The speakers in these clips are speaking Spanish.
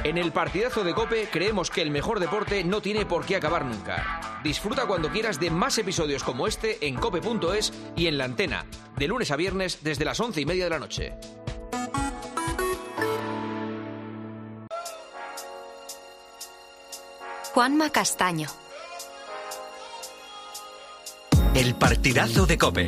En el partidazo de COPE creemos que el mejor deporte no tiene por qué acabar nunca. Disfruta cuando quieras de más episodios como este en cope.es y en La Antena, de lunes a viernes desde las 11:30 de la noche. Juanma Castaño. El partidazo de COPE.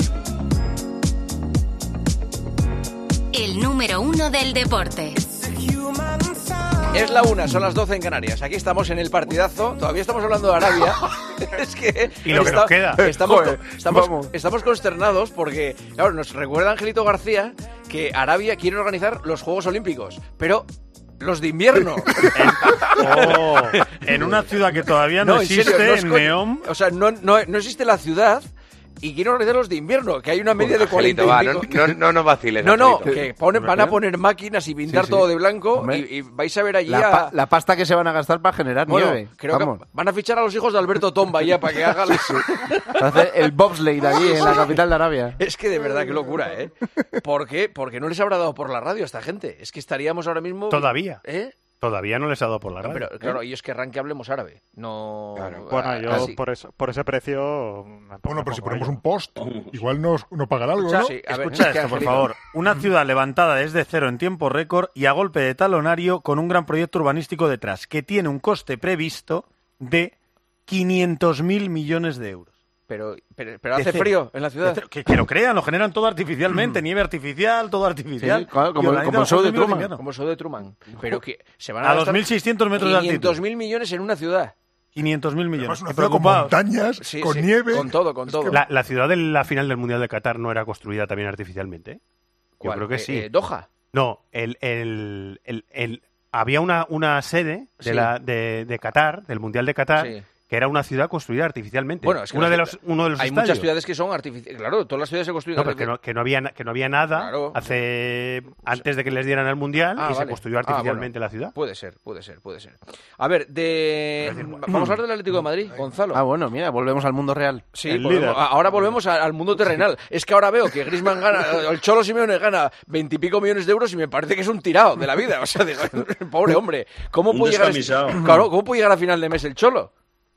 El número 1 del deporte. Es la 1, son las 12 en Canarias. Aquí estamos en el partidazo. Todavía estamos hablando de Arabia. Es que y lo que nos queda. Estamos consternados porque, claro, nos recuerda Angelito García que Arabia quiere organizar los Juegos Olímpicos, pero los de invierno. En una ciudad que todavía no existe, serio, en Neom. O sea, no existe la ciudad. Y quiero organizar los de invierno, que hay una media de 40 y pico. No vaciles. Que van a poner máquinas y pintar todo de blanco y vais a ver allí la pasta que se van a gastar para generar nieve. Creo que van a fichar a los hijos de Alberto Tomba ya para que hagan el bobsleigh allí en la capital de Arabia. Es que de verdad, qué locura, ¿eh? ¿Por qué? Porque no les habrá dado por la radio a esta gente. Es que estaríamos ahora mismo... Todavía. ¿Eh? Todavía no les ha dado por la radio. Pero claro, ellos querrán que hablemos árabe. No. Claro. Bueno, yo por ese precio. Bueno, pero si ponemos un post, igual nos pagan algo, ¿no? Sí, escucha esto, por favor. Una ciudad levantada desde cero en tiempo récord y a golpe de talonario con un gran proyecto urbanístico detrás, que tiene un coste previsto de 500.000 millones de euros. Pero hace frío en la ciudad. Que lo crean, lo generan todo artificialmente, nieve artificial, todo artificial. Sí, claro, como el show de Truman. Como el show de Truman. Pero que se van a 2.600 metros de altitud. 500.000 millones en una ciudad. 500.000 millones. Una ciudad con montañas, con nieve. Con todo. La ciudad de la final del Mundial de Qatar no era construida también artificialmente, ¿eh? Yo creo que sí. ¿Doha? No, había una sede de Qatar, del Mundial de Qatar, que era una ciudad construida artificialmente. Bueno, es que uno de los hay estadios. Muchas ciudades que son artificiales. Claro, todas las ciudades se construyen artificialmente. Que no había nada antes de que les dieran el Mundial se construyó artificialmente la ciudad. Puede ser. A ver, vamos a hablar del Atlético de Madrid, Gonzalo. Bueno, mira, volvemos al mundo real. Sí, ahora volvemos al mundo terrenal. Es que ahora veo que Griezmann gana, el Cholo Simeone gana 20 y pico millones de euros y me parece que es un tirado de la vida. O sea, digo, pobre hombre. ¿Cómo puede llegar a final de mes el Cholo?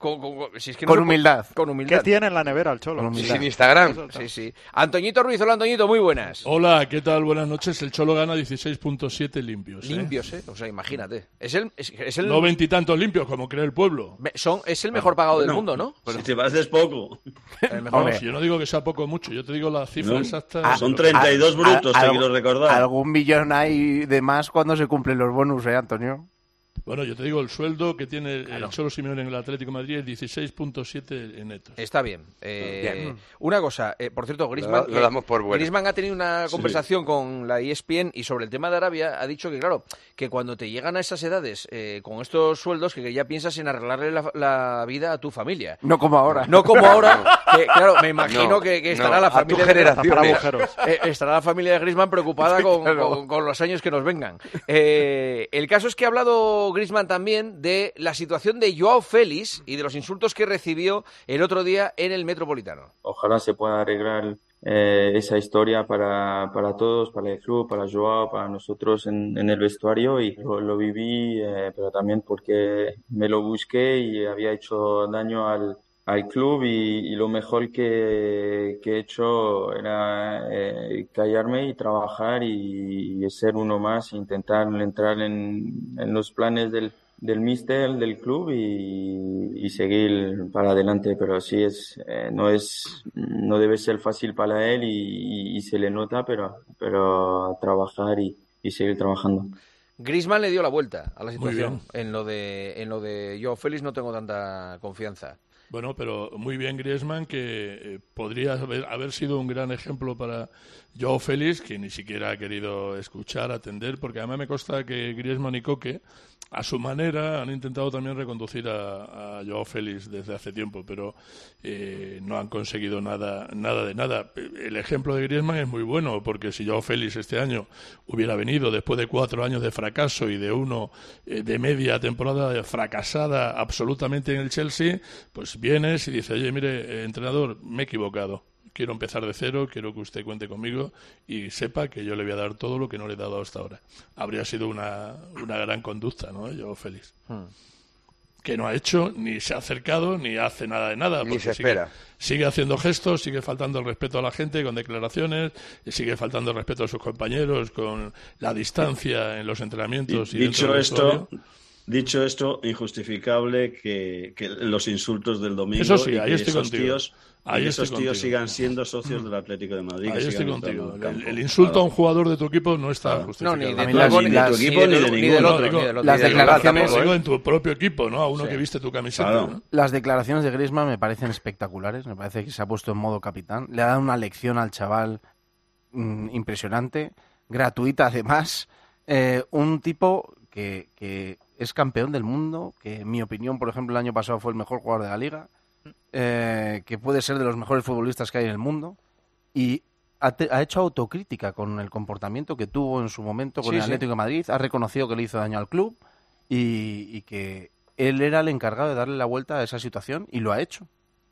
Con humildad. ¿Qué tiene en la nevera el Cholo? Sin Instagram. Sí. Antoñito Ruiz, hola Antoñito, muy buenas. Hola, ¿qué tal? Buenas noches. El Cholo gana 16.7 limpios. Limpios, ¿eh? O sea, imagínate. Es el no 20 y tantos limpios, como cree el pueblo. Es el mejor pagado del mundo, ¿no? Pues si te vas es poco. Yo no digo que sea poco o mucho, yo te digo la cifra exacta. Son 32 brutos, te quiero recordar. Algún millón hay de más cuando se cumplen los bonus, Antonio. Bueno, yo te digo, el sueldo que tiene el Cholo Simeone en el Atlético de Madrid es 16.7 netos. Está bien. Bien. Una cosa, por cierto, Griezmann, lo damos por bueno. Griezmann ha tenido una conversación con la ESPN y sobre el tema de Arabia ha dicho que, claro, que cuando te llegan a esas edades con estos sueldos, que ya piensas en arreglarle la vida a tu familia. No como ahora. Que, claro, me imagino que estará la familia estará la familia de Griezmann preocupada con los años que nos vengan. El caso es que ha hablado Griezmann también de la situación de Joao Félix y de los insultos que recibió el otro día en el Metropolitano. Ojalá se pueda arreglar esa historia para todos, para el club, para Joao, para nosotros en el vestuario, y lo viví, pero también porque me lo busqué y había hecho daño al club, y lo mejor que he hecho era callarme y trabajar y ser uno más, intentar entrar en los planes del míster, del club, y seguir para adelante. Pero sí no debe ser fácil para él y se le nota, pero trabajar y seguir trabajando. Griezmann le dio la vuelta a la situación. En lo de Joao Félix no tengo tanta confianza. Bueno, pero muy bien Griezmann, que podría haber sido un gran ejemplo para Joao Félix, que ni siquiera ha querido escuchar, atender, porque además me consta que Griezmann y Coque, a su manera, han intentado también reconducir a Joao Félix desde hace tiempo, pero no han conseguido nada de nada. El ejemplo de Griezmann es muy bueno, porque si Joao Félix este año hubiera venido después de 4 años de fracaso y de uno de media temporada fracasada absolutamente en el Chelsea, pues vienes y dices, oye, mire, entrenador, me he equivocado. quiero empezar de cero, quiero que usted cuente conmigo y sepa que yo le voy a dar todo lo que no le he dado hasta ahora. Habría sido una gran conducta, ¿no? Yo feliz. Que no ha hecho, ni se ha acercado, ni hace nada de nada. Ni se espera. Sigue haciendo gestos, sigue faltando el respeto a la gente con declaraciones, sigue faltando el respeto a sus compañeros con la distancia en los entrenamientos. Dicho esto, injustificable que los insultos del domingo eso sí, y ahí que estoy contigo. esos tíos sigan siendo socios del Atlético de Madrid. Ahí estoy contigo. El insulto a un jugador de tu equipo no está justificado. No, ni de tu equipo ni de ninguno. Las declaraciones en tu propio equipo, ¿no? A uno que viste tu camiseta. Claro. ¿No? Las declaraciones de Griezmann me parecen espectaculares. Me parece que se ha puesto en modo capitán. Le ha dado una lección al chaval impresionante, gratuita además. Un tipo que es campeón del mundo, que en mi opinión, por ejemplo, el año pasado fue el mejor jugador de la Liga, que puede ser de los mejores futbolistas que hay en el mundo, y ha hecho autocrítica con el comportamiento que tuvo en su momento con el Atlético de Madrid, ha reconocido que le hizo daño al club y que él era el encargado de darle la vuelta a esa situación y lo ha hecho.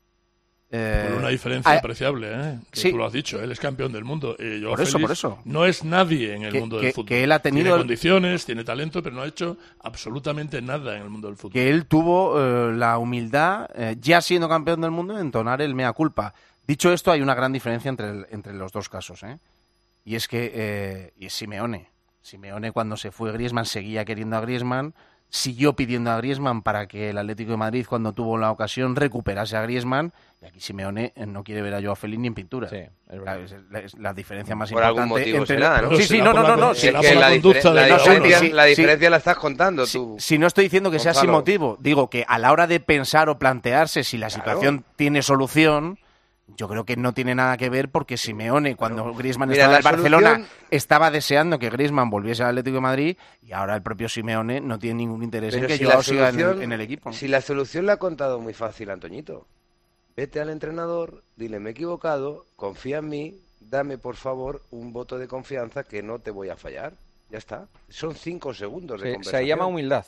Por una diferencia apreciable, que tú lo has dicho, él es campeón del mundo. Por eso. No es nadie en el mundo del fútbol. Que él ha tenido tiene condiciones, tiene talento, pero no ha hecho absolutamente nada en el mundo del fútbol. Que él tuvo la humildad, ya siendo campeón del mundo, de entonar el mea culpa. Dicho esto, hay una gran diferencia entre los dos casos, y es que y es Simeone. Simeone, cuando se fue Griezmann, seguía queriendo a Griezmann, siguió pidiendo a Griezmann para que el Atlético de Madrid, cuando tuvo la ocasión, recuperase a Griezmann, y aquí Simeone no quiere ver a Joao Félix ni en pintura. Sí, es la diferencia más por importante. Algún motivo entre será, ¿no? Sí, no. Es que la diferencia la estás contando tú. Si no estoy diciendo que sea sin motivo, digo que a la hora de pensar o plantearse si la situación tiene solución, yo creo que no tiene nada que ver, porque Simeone, cuando Griezmann estaba en Barcelona, estaba deseando que Griezmann volviese al Atlético de Madrid, y ahora el propio Simeone no tiene ningún interés en que Joao siga en el equipo. Si la solución la ha contado muy fácil, Antoñito. Vete al entrenador, dile, me he equivocado, confía en mí, dame por favor un voto de confianza que no te voy a fallar. Ya está. Son 5 segundos de conversación. Se llama humildad.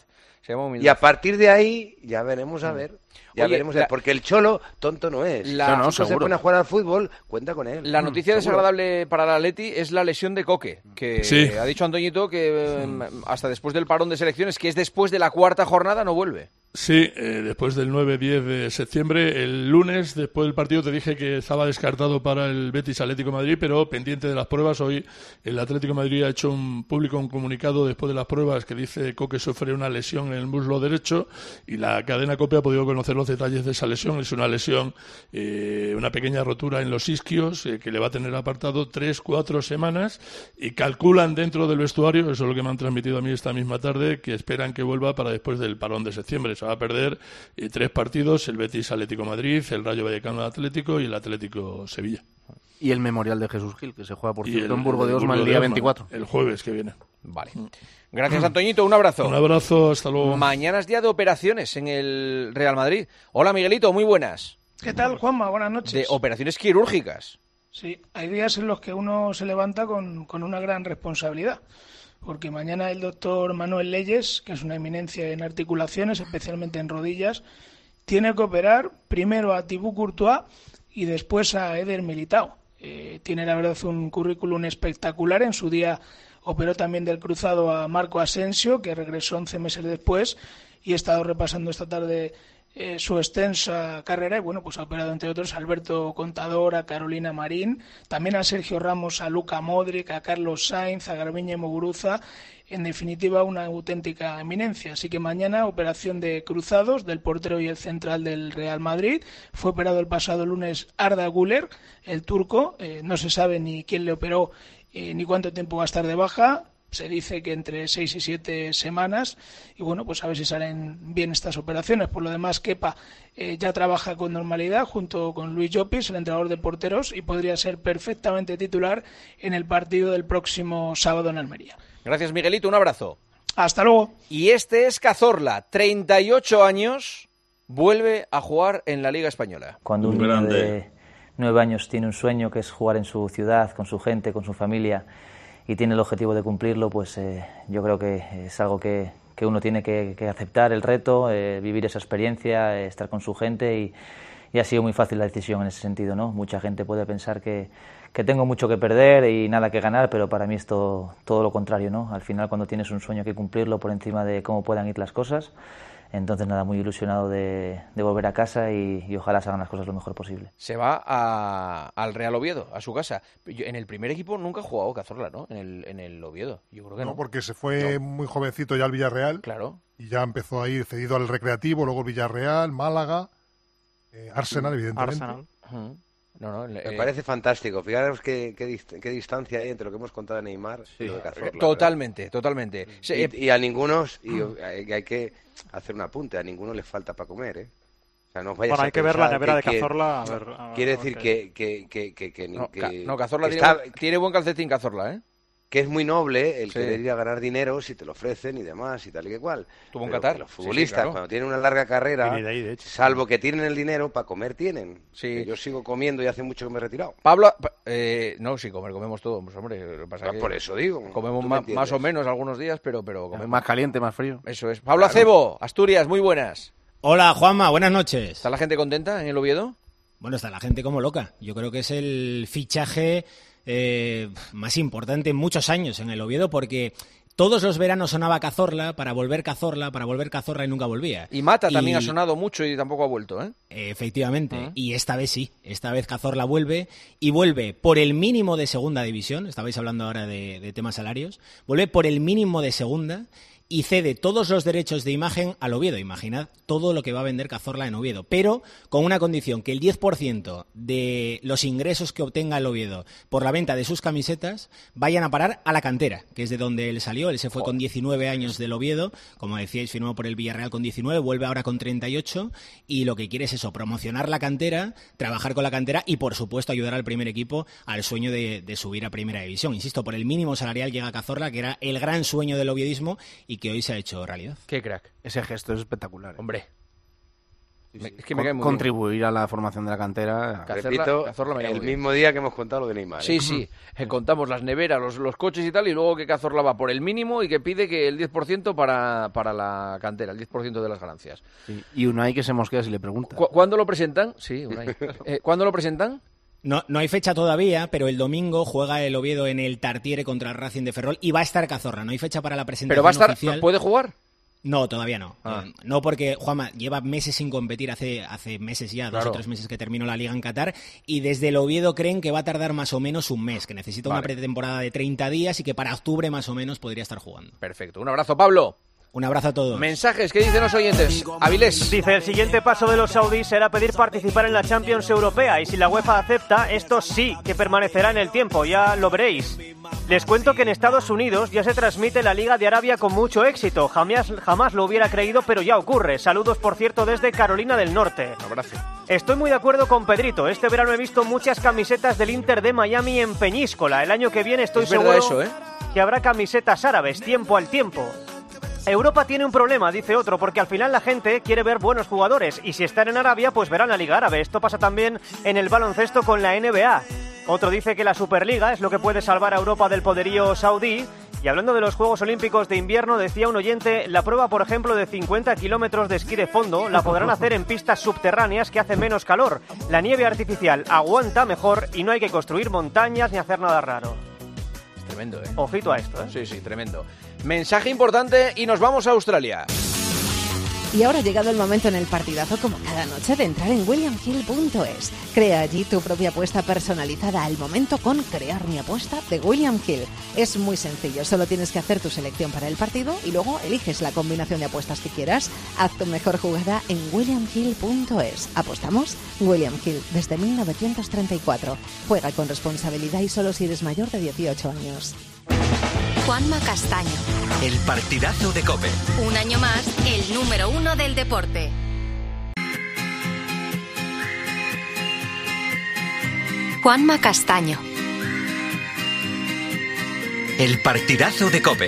Y a partir de ahí ya veremos a ver. Porque el Cholo tonto no es. Si se pone a jugar al fútbol, cuenta con él. La noticia desagradable para el Atleti es la lesión de Coque, que ha dicho Antoñito que hasta después del parón de selecciones, que es después de la 4ª jornada, no vuelve. Sí, después del 9-10 de septiembre, el lunes, después del partido, te dije que estaba descartado para el Betis Atlético de Madrid, pero pendiente de las pruebas. Hoy el Atlético de Madrid ha hecho un comunicado después de las pruebas que dice que sufre una lesión en el muslo derecho, y la cadena COPE ha podido conocer los detalles de esa lesión. Es una lesión, una pequeña rotura en los isquios, que le va a tener apartado 3-4 semanas, y calculan dentro del vestuario, eso es lo que me han transmitido a mí esta misma tarde, que esperan que vuelva para después del parón de septiembre. Va a perder 3 partidos, el Betis Atlético Madrid, el Rayo Vallecano Atlético y el Atlético Sevilla. Y el Memorial de Jesús Gil, que se juega, por cierto, en Burgo de Osma el día 24. El jueves que viene. Vale. Gracias, Antoñito. Un abrazo. Un abrazo, hasta luego. Mañana es día de operaciones en el Real Madrid. Hola, Miguelito, muy buenas. ¿Qué tal, Juanma? Buenas noches. De operaciones quirúrgicas. Sí, hay días en los que uno se levanta con una gran responsabilidad. Porque mañana el doctor Manuel Leyes, que es una eminencia en articulaciones, especialmente en rodillas, tiene que operar primero a Thibaut Courtois y después a Eder Militao. Tiene, la verdad, un currículum espectacular. En su día operó también del cruzado a Marco Asensio, que regresó 11 meses después, y he estado repasando esta tarde su extensa carrera, y bueno, pues ha operado entre otros a Alberto Contador, a Carolina Marín, también a Sergio Ramos, a Luka Modric, a Carlos Sainz, a Garbiñe Muguruza, en definitiva una auténtica eminencia. Así que mañana operación de cruzados del portero y el central del Real Madrid. Fue operado el pasado lunes Arda Güler, el turco, no se sabe ni quién le operó ni cuánto tiempo va a estar de baja. Se dice que entre 6 y 7 semanas, y bueno, pues a ver si salen bien estas operaciones. Por lo demás, Kepa ya trabaja con normalidad junto con Luis Llopis, el entrenador de porteros, y podría ser perfectamente titular en el partido del próximo sábado en Almería. Gracias, Miguelito, un abrazo. Hasta luego. Y este es Cazorla, 38 años, vuelve a jugar en la Liga Española. Cuando un niño de 9 años tiene un sueño, que es jugar en su ciudad, con su gente, con su familia, y tiene el objetivo de cumplirlo, pues yo creo que es algo que uno tiene que aceptar el reto, vivir esa experiencia, estar con su gente y ha sido muy fácil la decisión en ese sentido, ¿no? Mucha gente puede pensar que tengo mucho que perder y nada que ganar, pero para mí es todo lo contrario, ¿no? Al final, cuando tienes un sueño, hay que cumplirlo por encima de cómo puedan ir las cosas. Entonces, nada, muy ilusionado de volver a casa y ojalá se hagan las cosas lo mejor posible. Se va al Real Oviedo, a su casa. En el primer equipo nunca ha jugado Cazorla, ¿no? En el Oviedo. Yo creo que no. Porque se fue muy jovencito ya al Villarreal. Claro. Y ya empezó a ir cedido al Recreativo, luego el Villarreal, Málaga, Arsenal, evidentemente. Arsenal. Me parece fantástico. Fijaros qué distancia hay entre lo que hemos contado de Neymar y lo de Cazorla. Totalmente. Y a ningunos, hay que hacer un apunte, a ninguno le falta para comer, ¿eh? O sea, no vayas hay que ver la nevera de Cazorla. A ver, quiere decir que Cazorla tiene buen calcetín, Cazorla, ¿eh? Que es muy noble el querer ir a ganar dinero si te lo ofrecen y demás y tal y que cual. Tuvo en Qatar. Los futbolistas, cuando tienen una larga carrera, salvo que tienen el dinero, para comer tienen. Sí. Yo sigo comiendo y hace mucho que me he retirado. Pablo, no, sí, comemos todo, pues, hombre. Lo que pasa por eso digo. Comemos más o menos algunos días, pero comemos. Más caliente, más frío. Eso es. Pablo Acebo, Asturias, muy buenas. Hola, Juanma, buenas noches. ¿Está la gente contenta en el Oviedo? Bueno, está la gente como loca. Yo creo que es el fichaje más importante en muchos años en el Oviedo, porque todos los veranos sonaba Cazorla para volver Cazorla y nunca volvía. Y Mata también ha sonado mucho y tampoco ha vuelto, ¿eh? Efectivamente, y esta vez sí, esta vez Cazorla vuelve, y vuelve por el mínimo de segunda división, estabais hablando ahora de temas salarios, vuelve por el mínimo de segunda y cede todos los derechos de imagen al Oviedo. Imaginad todo lo que va a vender Cazorla en Oviedo, pero con una condición, que el 10% de los ingresos que obtenga el Oviedo por la venta de sus camisetas vayan a parar a la cantera, que es de donde él salió. Él se fue con 19 años del Oviedo, como decíais, firmó por el Villarreal con 19, vuelve ahora con 38, y lo que quiere es eso, promocionar la cantera, trabajar con la cantera y, por supuesto, ayudar al primer equipo al sueño de subir a Primera División. Insisto, por el mínimo salarial llega Cazorla, que era el gran sueño del oviedismo y que hoy se ha hecho realidad. Qué crack. Ese gesto es espectacular. Hombre. Es que me cae muy contribuir bien a la formación de la cantera. Repito, el mismo día que hemos contado lo de Neymar. Sí. Contamos las neveras, los coches y tal, y luego que Cazorla va por el mínimo y que pide que el 10% para la cantera, el 10% de las ganancias. Sí. Y Unai que se mosquea si le pregunta. ¿Cuándo lo presentan? Sí, Unai. ¿Cuándo lo presentan? No hay fecha todavía, pero el domingo juega el Oviedo en el Tartiere contra el Racing de Ferrol y va a estar Cazorla. No hay fecha para la presentación oficial. ¿Puede jugar? No, todavía no. No, porque Juanma lleva meses sin competir, hace meses ya, 2 o 3 meses que terminó la Liga en Qatar, y desde el Oviedo creen que va a tardar más o menos un mes, que necesita una pretemporada de 30 días y que para octubre más o menos podría estar jugando. Perfecto. Un abrazo, Pablo. Un abrazo a todos. Mensajes, ¿qué dicen los oyentes? Avilés. Dice, el siguiente paso de los saudíes será pedir participar en la Champions Europea, y si la UEFA acepta, esto sí que permanecerá en el tiempo, ya lo veréis. Les cuento que en Estados Unidos ya se transmite la Liga de Arabia con mucho éxito. Jamás lo hubiera creído, pero ya ocurre. Saludos, por cierto, desde Carolina del Norte. Un abrazo. Estoy muy de acuerdo con Pedrito. Este verano he visto muchas camisetas del Inter de Miami en Peñíscola. El año que viene estoy seguro eso, que habrá camisetas árabes, tiempo al tiempo. Europa tiene un problema, dice otro, porque al final la gente quiere ver buenos jugadores, y si están en Arabia, pues verán la Liga Árabe. Esto pasa también en el baloncesto con la NBA. Otro dice que la Superliga es lo que puede salvar a Europa del poderío saudí. Y hablando de los Juegos Olímpicos de invierno, decía un oyente, la prueba, por ejemplo, de 50 kilómetros de esquí de fondo la podrán hacer en pistas subterráneas que hace menos calor. La nieve artificial aguanta mejor y no hay que construir montañas ni hacer nada raro. Tremendo, ¿eh? Ojito a esto, ¿eh? Sí, tremendo. Mensaje importante y nos vamos a Australia. Y ahora ha llegado el momento en el partidazo, como cada noche, de entrar en williamhill.es. Crea allí tu propia apuesta personalizada al momento con Crear mi apuesta de William Hill. Es muy sencillo, solo tienes que hacer tu selección para el partido y luego eliges la combinación de apuestas que quieras. Haz tu mejor jugada en williamhill.es. ¿Apostamos? William Hill, desde 1934. Juega con responsabilidad y solo si eres mayor de 18 años. Juanma Castaño. El partidazo de COPE. Un año más, el número 1 del deporte. Juanma Castaño. El partidazo de COPE.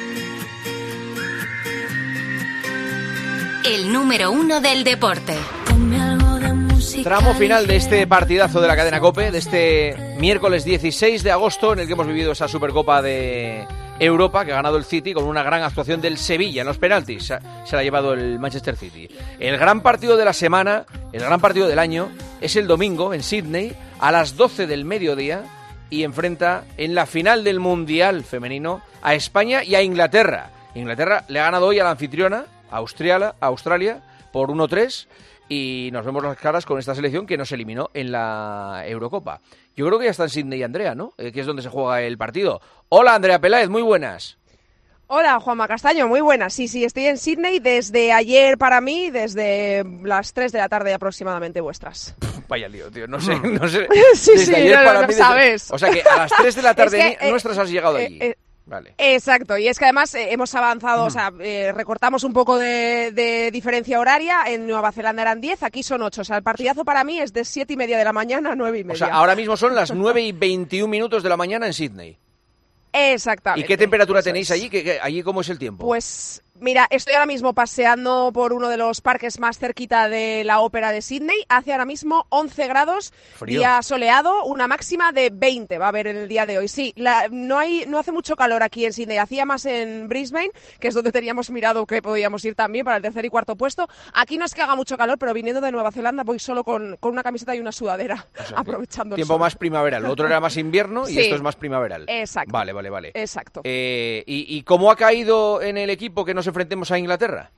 El número 1 del deporte. Tramo final de este partidazo de la cadena COPE, de este miércoles 16 de agosto, en el que hemos vivido esa Supercopa de Europa, que ha ganado el City con una gran actuación del Sevilla en los penaltis. Se la ha llevado el Manchester City. El gran partido de la semana, el gran partido del año, es el domingo en Sydney a las 12 del mediodía y enfrenta en la final del Mundial femenino a España y a Inglaterra. Inglaterra le ha ganado hoy a la anfitriona, a Australia, por 1-3 y nos vemos las caras con esta selección que nos eliminó en la Eurocopa. Yo creo que ya está en Sydney Andrea, ¿no? Que es donde se juega el partido. Hola, Andrea Peláez, muy buenas. Hola, Juanma Castaño, muy buenas. Sí, estoy en Sydney desde ayer para mí, desde las 3 de la tarde aproximadamente vuestras. Vaya lío, tío, no sé. Sí, desde ayer no, para no mí, sabes. O sea que a las 3 de la tarde es que, nuestras has llegado allí. Vale. Exacto, y es que además hemos avanzado, o sea, recortamos un poco de diferencia horaria. En Nueva Zelanda eran 10, aquí son 8. O sea, el partidazo para mí es de 7:30 de la mañana a 9:30. O sea, ahora mismo son las 9:21 de la mañana en Sydney. Exactamente. ¿Y qué temperatura tenéis allí? ¿Allí cómo es el tiempo? Pues mira, estoy ahora mismo paseando por uno de los parques más cerquita de la ópera de Sydney. Hace ahora mismo 11 grados, Frío. Día soleado, una máxima de 20 va a haber en el día de hoy. Sí, no hace mucho calor aquí en Sydney, hacía más en Brisbane, que es donde teníamos mirado que podíamos ir también para el tercer y cuarto puesto. Aquí no es que haga mucho calor, pero viniendo de Nueva Zelanda voy solo con una camiseta y una sudadera, o sea, aprovechando el tiempo sol. Más primaveral, lo otro era más invierno y Sí. esto es más primaveral. Exacto. Vale. Exacto. ¿Y cómo ha caído en el equipo que nos enfrentemos a Inglaterra?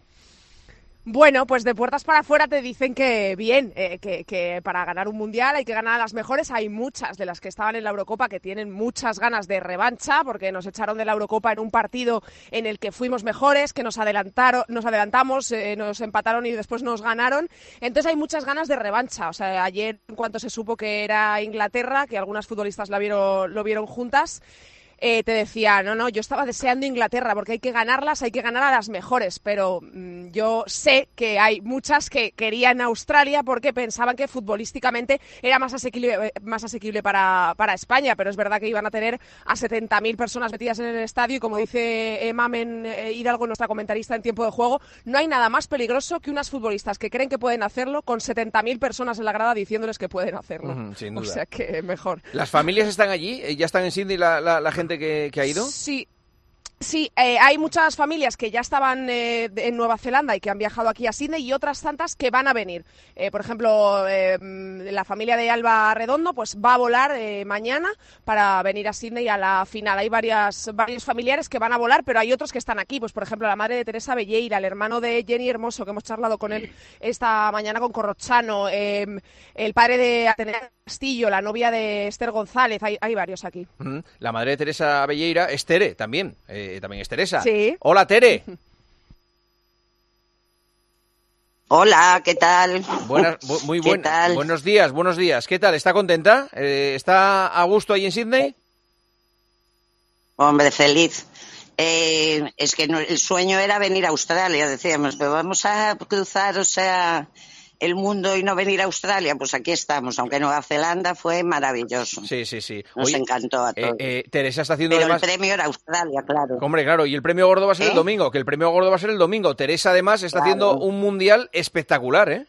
Bueno, pues de puertas para afuera te dicen que bien, que para ganar un mundial hay que ganar a las mejores. Hay muchas de las que estaban en la Eurocopa que tienen muchas ganas de revancha, porque nos echaron de la Eurocopa en un partido en el que fuimos mejores, que nos adelantamos, nos empataron y después nos ganaron. Entonces hay muchas ganas de revancha. O sea, ayer, en cuanto se supo que era Inglaterra, que algunas futbolistas lo vieron juntas, te decía, no, yo estaba deseando Inglaterra porque hay que ganarlas, hay que ganar a las mejores, pero yo sé que hay muchas que querían Australia porque pensaban que futbolísticamente era más asequible para España, pero es verdad que iban a tener a 70.000 personas metidas en el estadio y como dice Mamen Hidalgo, nuestra comentarista en tiempo de juego, no hay nada más peligroso que unas futbolistas que creen que pueden hacerlo con 70.000 personas en la grada diciéndoles que pueden hacerlo. Sin duda. O sea que mejor. ¿Las familias están allí? ¿Ya están en Sydney la gente que ha ido? Sí, hay muchas familias que ya estaban en Nueva Zelanda y que han viajado aquí a Sydney y otras tantas que van a venir. Por ejemplo, la familia de Alba Redondo pues va a volar mañana para venir a Sydney a la final. Hay varios familiares que van a volar, pero hay otros que están aquí. Pues por ejemplo, la madre de Teresa Belleira, el hermano de Jenny Hermoso, que hemos charlado con él esta mañana con Corrochano, el padre de Atenea Castillo, la novia de Esther González, hay varios aquí. La madre de Teresa Belleira es Tere, también es Teresa. Sí. Hola, Tere. Hola, ¿qué tal? Buenos días. ¿Qué tal? ¿Está contenta? ¿Está a gusto ahí en Sydney? Hombre, feliz. Es que el sueño era venir a Australia, decíamos, pero vamos a cruzar, el mundo y no venir a Australia, pues aquí estamos, aunque Nueva Zelanda fue maravilloso. Sí. Nos encantó a todos. Teresa está haciendo Pero además... el premio era Australia, claro. Hombre, claro, y el premio gordo va a ser el domingo, Teresa además está haciendo un mundial espectacular, ¿eh?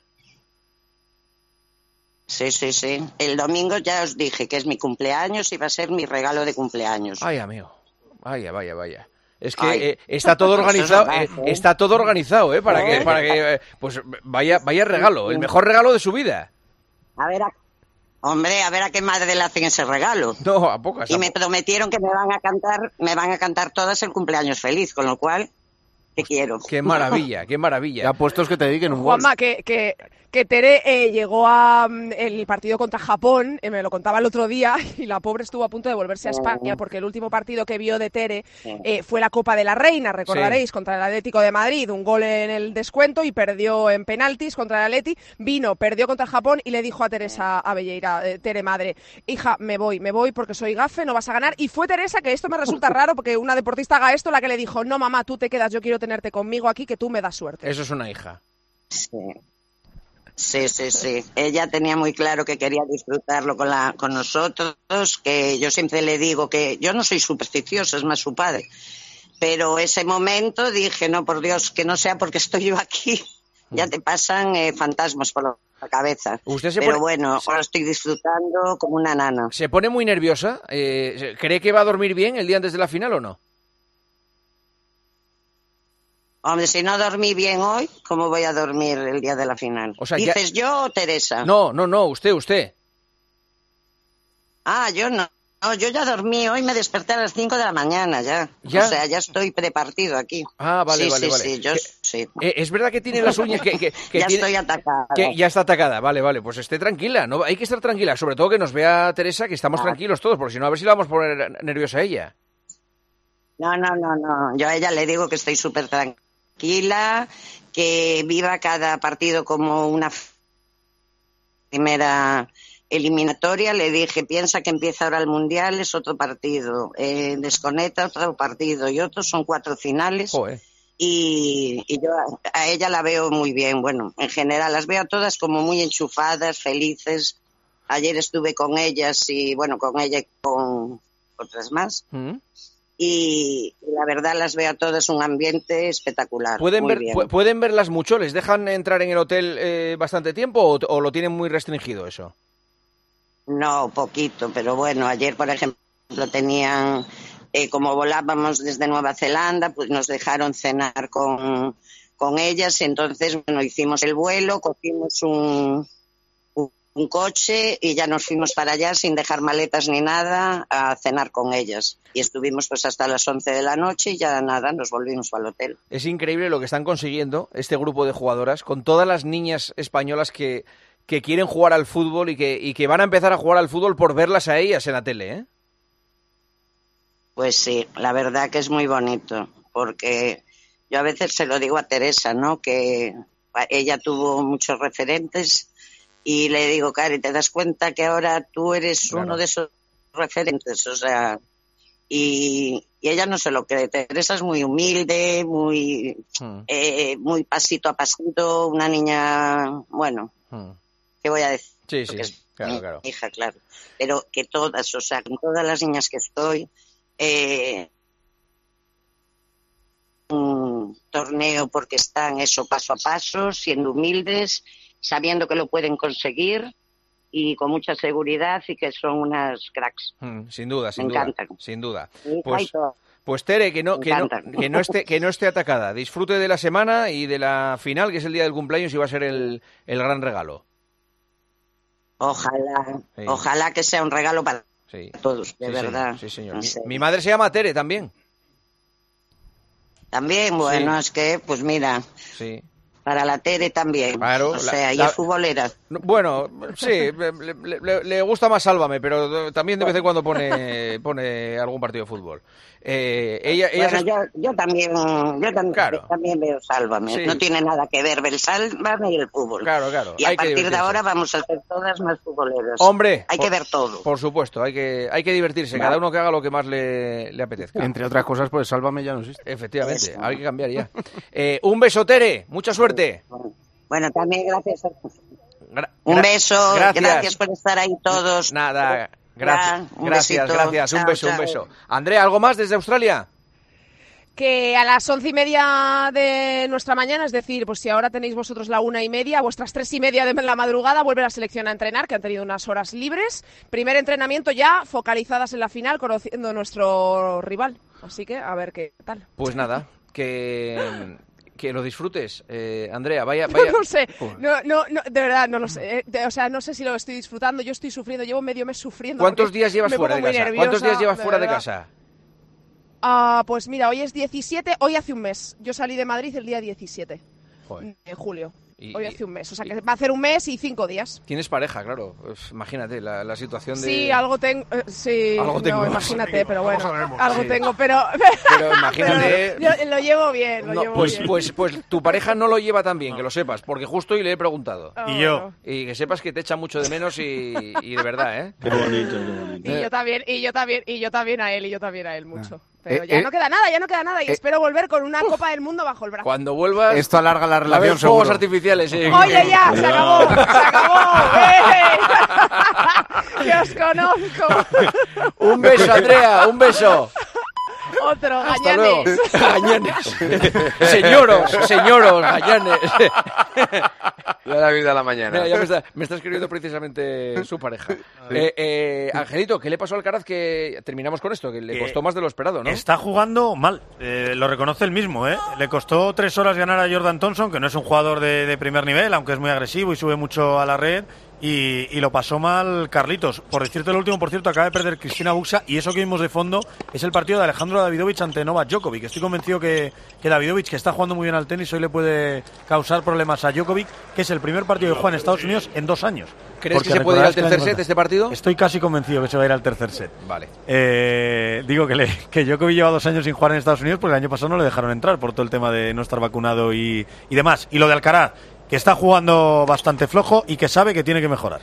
Sí. El domingo ya os dije que es mi cumpleaños y va a ser mi regalo de cumpleaños. Ay, amigo. Vaya. Es que está todo organizado, para que pues vaya regalo, el mejor regalo de su vida. A ver a qué madre le hacen ese regalo. No, a pocas. Y me prometieron que me van a cantar todas el cumpleaños feliz, con lo cual te quiero. Qué maravilla. Ya puestos que te dediquen un gol. Juanma, que Tere llegó a el partido contra Japón, me lo contaba el otro día, y la pobre estuvo a punto de volverse a España porque el último partido que vio de Tere fue la Copa de la Reina, recordaréis, contra el Atlético de Madrid, un gol en el descuento y perdió en penaltis contra el Atleti, perdió contra el Japón y le dijo a Teresa Belleira, Tere madre, hija, me voy porque soy gafe, no vas a ganar, y fue Teresa, que esto me resulta raro porque una deportista haga esto, la que le dijo, no mamá, tú te quedas, yo quiero tenerte conmigo aquí, que tú me das suerte. Eso es una hija. Sí. Ella tenía muy claro que quería disfrutarlo con nosotros, que yo siempre le digo que yo no soy supersticiosa, es más su padre. Pero ese momento dije, no, por Dios, que no sea porque estoy yo aquí. Ya te pasan fantasmas por la cabeza. Bueno, ahora estoy disfrutando como una nana. ¿Se pone muy nerviosa? ¿Cree que va a dormir bien el día antes de la final o no? Hombre, si no dormí bien hoy, ¿cómo voy a dormir el día de la final? O sea, ¿Dices yo o Teresa? No, usted. Ah, yo no. No, yo ya dormí, hoy me desperté a las 5 de la mañana ya. O sea, ya estoy prepartido aquí. Ah, vale. Sí, yo sí. Es verdad que tiene las uñas que ya estoy atacada. Que ya está atacada, vale. Pues esté tranquila, no hay que estar tranquila. Sobre todo que nos vea Teresa, que estamos tranquilos todos, porque si no, a ver si la vamos a poner nerviosa a ella. No. Yo a ella le digo que estoy súper tranquila, que viva cada partido como una primera eliminatoria. Le dije, piensa que empieza ahora el Mundial, es otro partido, desconecta otro partido y otros son 4 finales. Joder. Y yo a ella la veo muy bien. Bueno, en general las veo a todas como muy enchufadas, felices. Ayer estuve con ellas y con ella y con otras más. Y la verdad las veo a todas un ambiente espectacular. ¿Pueden verlas mucho? ¿Les dejan entrar en el hotel bastante tiempo o lo tienen muy restringido eso? No, poquito, pero bueno, ayer, por ejemplo, tenían, como volábamos desde Nueva Zelanda, pues nos dejaron cenar con ellas, entonces, hicimos el vuelo, cogimos un coche y ya nos fuimos para allá sin dejar maletas ni nada a cenar con ellas. Y estuvimos pues hasta las 11 de la noche y ya nada, nos volvimos al hotel. Es increíble lo que están consiguiendo este grupo de jugadoras con todas las niñas españolas que quieren jugar al fútbol y que van a empezar a jugar al fútbol por verlas a ellas en la tele, ¿eh? Pues sí, la verdad que es muy bonito, porque yo a veces se lo digo a Teresa, ¿no? Que ella tuvo muchos referentes y le digo, Cari, ¿te das cuenta que ahora tú eres uno de esos referentes? O sea, y ella no se lo cree. Teresa es muy humilde, muy pasito a pasito, una niña, ¿qué voy a decir? Sí, claro. Mi hija, claro. Pero que todas, o sea, con todas las niñas que estoy, un torneo porque están eso paso a paso, siendo humildes, sabiendo que lo pueden conseguir y con mucha seguridad y que son unas cracks. Sin duda. Me encantan. Sin duda. Pues Tere, que no esté atacada. Disfrute de la semana y de la final, que es el día del cumpleaños y va a ser el gran regalo. Ojalá que sea un regalo para todos, de verdad. Sí, señor. Mi madre se llama Tere también. También, bueno, es que, pues mira, para la Tere también. Claro, o sea, y es futbolera. Bueno, sí, le gusta más Sálvame, pero también de vez en cuando pone algún partido de fútbol. Yo también veo Sálvame. Sí. No tiene nada que ver el Sálvame y el fútbol. Claro. Y a partir de ahora vamos a ser todas más futboleras. Hombre, hay que ver todo. Por supuesto, hay que divertirse. Cada uno que haga lo que más le apetezca. Entre otras cosas, pues Sálvame ya no existe. Efectivamente, hay que cambiar ya. Un beso, Tere. Mucha suerte. Bueno, también gracias. Un beso. Gracias por estar ahí todos. Nada. Gracias. Un beso. Andrea, ¿algo más desde Australia? Que a las 11:30 de nuestra mañana, es decir, pues si ahora tenéis vosotros la 1:30, a vuestras 3:30 de la madrugada, vuelve la selección a entrenar, que han tenido unas horas libres. Primer entrenamiento ya, focalizadas en la final, conociendo a nuestro rival. Así que, a ver qué tal. Pues nada, que lo disfrutes, Andrea, vaya. No sé, no, de verdad no lo sé. O sea, no sé si lo estoy disfrutando, yo estoy sufriendo, llevo medio mes sufriendo. ¿Cuántos días llevas fuera de casa? Nerviosa, ¿Cuántos días llevas fuera de casa? Pues mira, hoy es 17, hoy hace un mes. Yo salí de Madrid el día 17 de julio. Hoy hace un mes, o sea que va a hacer un mes y 5 días. Tienes pareja, claro. Pues imagínate la situación de... Sí, algo tengo. Algo tengo. No, imagínate, pero bueno. Algo tengo, pero imagínate. Pero lo llevo bien. Pues tu pareja no lo lleva tan bien, que lo sepas, porque justo hoy le he preguntado. Y yo. Y que sepas que te echa mucho de menos y de verdad, ¿eh? Qué bonito. Y yo también a él mucho. Pero ya no queda nada y espero volver con una Copa del Mundo bajo el brazo. Cuando vuelvas... Esto alarga la relación, seguro. Fuegos artificiales. Oye, ya, se acabó. ¡Que os conozco! Un beso, Andrea, un beso. Otro, Hasta luego. Gañanes. Señoros, Gañanes. Ya la vida a la mañana. Mira, ya me está escribiendo precisamente su pareja. Angelito, ¿qué le pasó al Alcaraz que terminamos con esto? Que le costó más de lo esperado, ¿no? Está jugando mal, lo reconoce él mismo, ¿eh? Le costó 3 horas ganar a Jordan Thompson, que no es un jugador de primer nivel, aunque es muy agresivo y sube mucho a la red. Y lo pasó mal Carlitos. Por decirte lo último, por cierto, acaba de perder Cristina Buxa, y eso que vimos de fondo es el partido de Alejandro Davidovich ante Novak Djokovic. Estoy convencido que Davidovich, que está jugando muy bien al tenis, hoy le puede causar problemas a Djokovic, que es el primer partido que juega en Estados Unidos en 2 años. ¿Crees que se puede ir al tercer set de este partido? Estoy casi convencido que se va a ir al tercer set. Vale. Digo que Djokovic lleva 2 años sin jugar en Estados Unidos porque el año pasado no le dejaron entrar por todo el tema de no estar vacunado y demás. Y lo de Alcaraz, que está jugando bastante flojo y que sabe que tiene que mejorar.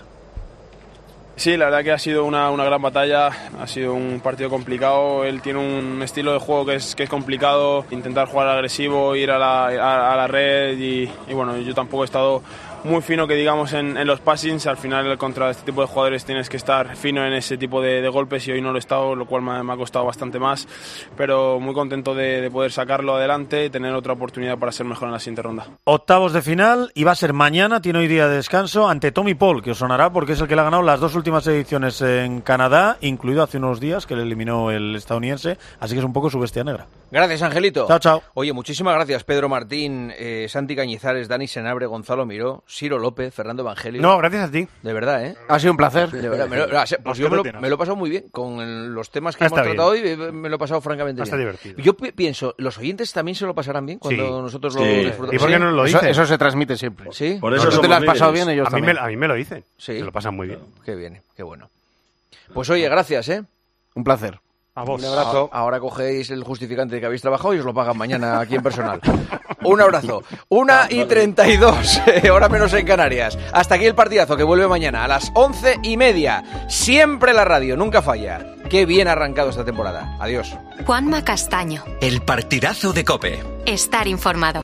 Sí, la verdad que ha sido una gran batalla, ha sido un partido complicado. Él tiene un estilo de juego que es complicado, intentar jugar agresivo, ir a la red y bueno, yo tampoco he estado muy fino, que digamos, en los passings. Al final, contra este tipo de jugadores tienes que estar fino en ese tipo de golpes, y hoy no lo he estado, lo cual me ha costado bastante más, pero muy contento de poder sacarlo adelante y tener otra oportunidad para ser mejor en la siguiente ronda. Octavos de final, y va a ser mañana, tiene hoy día de descanso, ante Tommy Paul, que os sonará porque es el que le ha ganado las 2 últimas ediciones en Canadá, incluido hace unos días que le eliminó el estadounidense, así que es un poco su bestia negra. Gracias, Angelito. Chao, chao. Oye, muchísimas gracias, Pedro Martín, Santi Cañizares, Dani Senabre, Gonzalo Miró, Ciro López, Fernando Evangelio. No, gracias a ti. De verdad, ¿eh? Ha sido un placer. De verdad, pues yo me lo he pasado muy bien. Con los temas que hemos tratado hoy, me lo he pasado francamente bien. Está divertido. Yo pienso, ¿los oyentes también se lo pasarán bien cuando nosotros lo disfrutamos? ¿Y por qué no lo dicen? Eso se transmite siempre. ¿Sí? Por eso te lo has pasado bien, ellos también. A mí me lo dicen. Sí. Se lo pasan muy bien. Qué bien, qué bueno. Pues oye, gracias, ¿eh? Un placer. A vos. Un abrazo. Ahora cogéis el justificante de que habéis trabajado y os lo pagan mañana aquí en personal. Un abrazo. 1:32, hora menos en Canarias. Hasta aquí el partidazo, que vuelve mañana a las 11:30. Siempre la radio, nunca falla. Qué bien ha arrancado esta temporada. Adiós. Juanma Castaño. El partidazo de COPE. Estar informado.